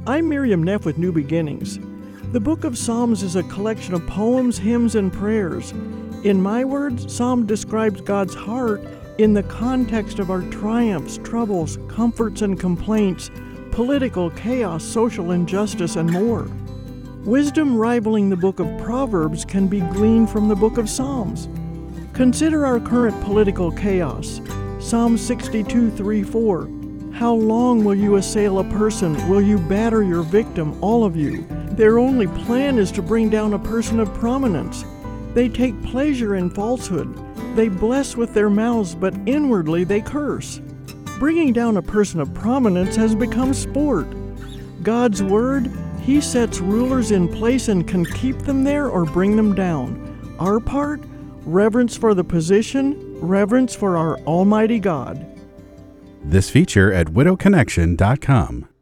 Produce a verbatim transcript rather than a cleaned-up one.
I'm Miriam Neff with New Beginnings. The book of Psalms is a collection of poems, hymns, and prayers. In my words, Psalm describes God's heart in the context of our triumphs, troubles, comforts, and complaints, political chaos, social injustice, and more. Wisdom rivaling the book of Proverbs can be gleaned from the book of Psalms. Consider our current political chaos. Psalm sixty-two, three, four. How long will you assail a person? Will you batter your victim, all of you? Their only plan is to bring down a person of prominence. They take pleasure in falsehood. They bless with their mouths, but inwardly they curse. Bringing down a person of prominence has become sport. God's word, He sets rulers in place and can keep them there or bring them down. Our part? Reverence for the position, reverence for our Almighty God. This feature at widow connection dot com.